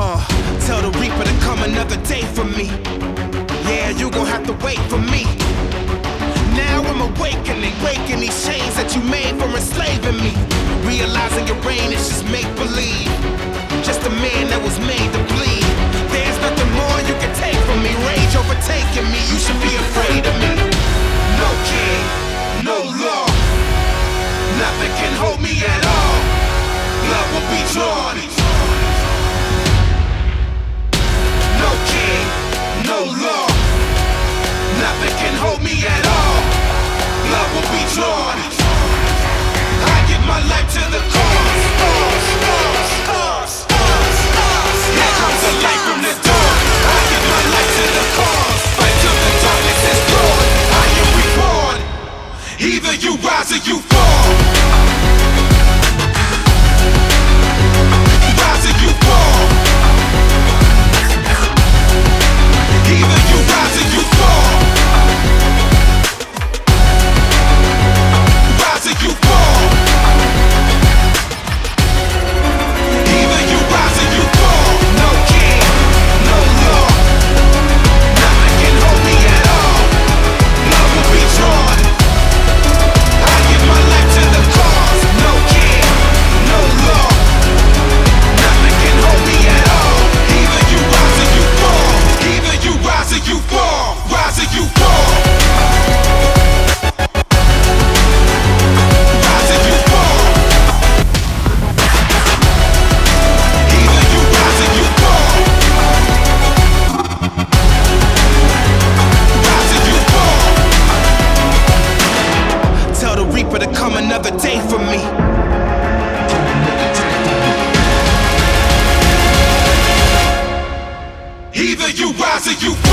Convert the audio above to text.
Tell the reaper to come another day for me. Yeah, you gon' have to wait for me. Now I'm awakening, breaking these chains that you made from enslaving me. Realizing your reign is just make-believe. Just a man that was made to bleed. There's nothing more you can take from me. Rage overtaking me, you should be afraid of me. No king, no law. Nothing can hold me at all. Love will be drawn. No king, no law. Nothing can hold me at all. Love will be drawn. I give my life to the cause. Here comes the light from the dawn. I give my life to the cause. Fight till the darkness is gone. I am reborn. Either you rise or you fall. Rise or you fall. Either you rise or you fall. Rise or you fall. Either you rise or you fall. No king, no law. Nothing can hold me at all. Love will be drawn. I give my life to the cause. No king, no law. Nothing can hold me at all. Either you rise or you fall. Either you rise or you fall. Rise or you fall. Rise or you fall. Either you rise or you fall. Rise or you fall. Tell the reaper to come another day for me. Either you rise or you